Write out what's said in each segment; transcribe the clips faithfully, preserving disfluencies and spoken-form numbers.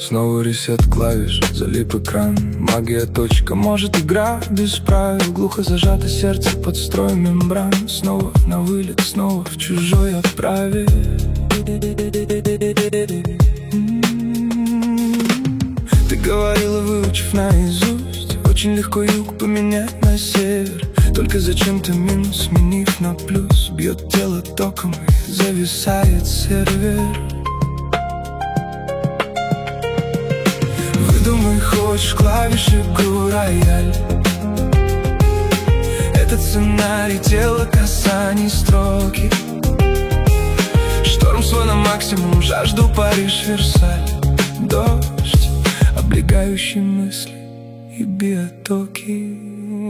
Снова ресет клавиш, залип экран. Магия точка, может игра без правил. Глухо зажато сердце под строем мембран. Снова на вылет, снова в чужой оправе. Ты говорила, выучив наизусть, очень легко юг поменять на север. Только зачем-то минус, сменив на плюс. Бьет тело током и зависает сервер. Выдумай, хочешь клавиши, игру рояль. Это сценарий, тело касаний, строки. Шторм свой на максимум, жажду Париж, Версаль. Дождь, облегающий мысли и биотоки.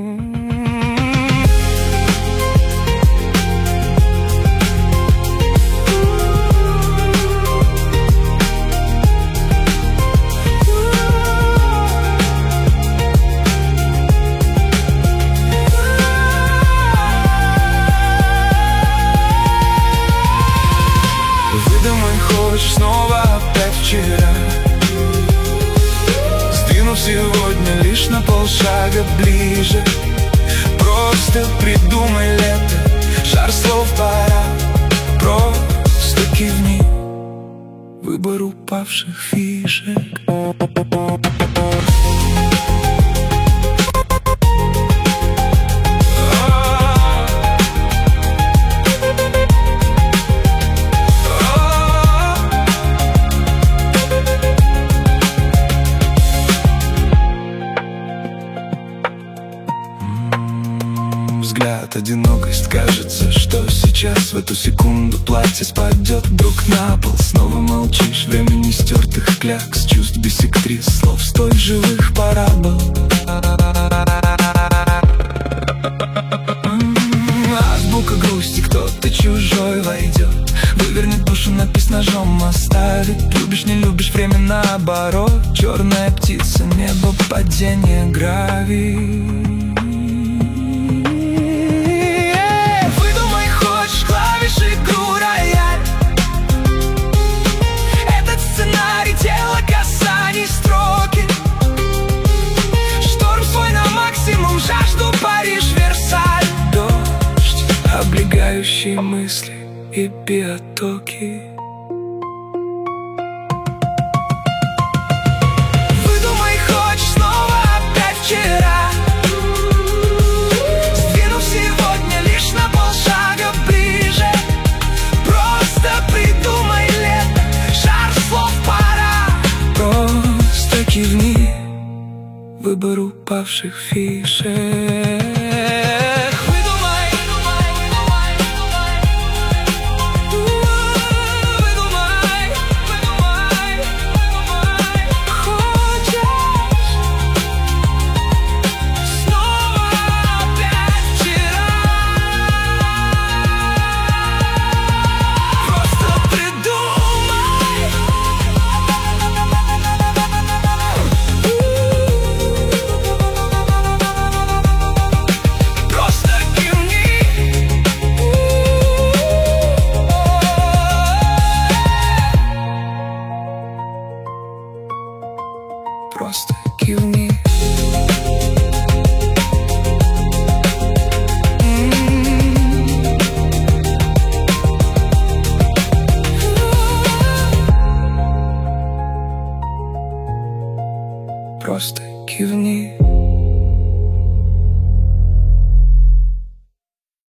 Хочешь снова опять вчера, сдвинув сегодня лишь на полшага ближе. Просто придумай лето, шар слов пора. Просто кивни, выбор упавших фишек. Взгляд, одинокость, кажется, что сейчас в эту секунду платье спадет вдруг на пол. Снова молчишь, времени стертых клякс, чувств биссектрис, слов столь живых парабол. Азбука грусти, кто-то чужой войдет, вывернет душу, напись ножом оставит. Любишь, не любишь, время наоборот. Черная птица, небо, падение, гравий. Игру рояль. Этот сценарий, тело касаний, строки. Шторм свой на максимум, жажду Париж, Версаль. Дождь, облегающие мысли и биотоки. Выдумай, хочешь снова опять вчера, кивни, выбор упавших фишек. Выдумай, выдумай, выдумай, выдумай, выдумай, выдумай, выдумай. Хочешь снова опять вчера, просто придумай. Просто кивни. Просто кивни.